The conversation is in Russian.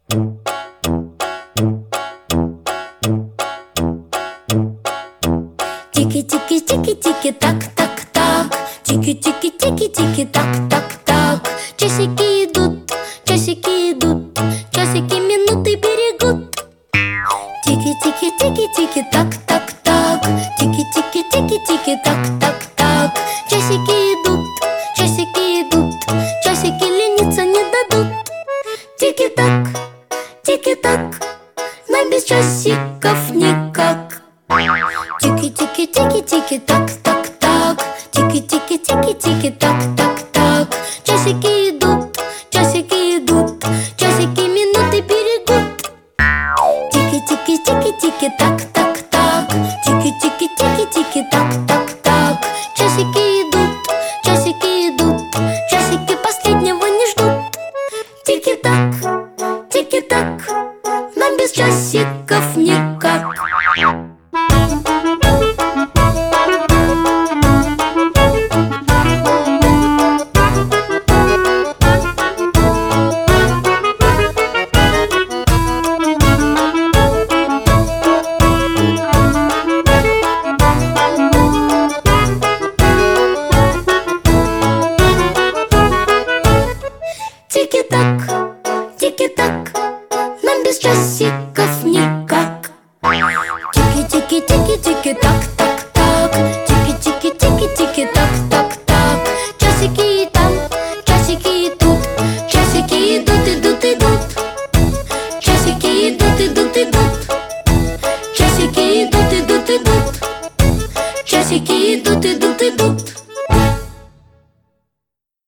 Тики-тики-тики-тики-так-так-так. Тики-тики-тики-тики-так-так-так. Часики идут, часики минуты берегут. Тики-тики-тики-тики-так-так-так. Тики-тики-тики-тики-так-так-так. Часики идут, часики лениться не дадут. Тики-так, тики-так, нам без часиков никак. Тики-тики-тики-тики-так-так-так. Тики-тики-тики-тики-так-так-так. Часики идут, часики минуты берегут. Тики-тики-тики-тики-так-так-так. Тики-тики-тики-тики-так-так-так. Часики идут, часики последнего не ждут. Тики-так, тики-так, нам без часиков никак. Тики-так.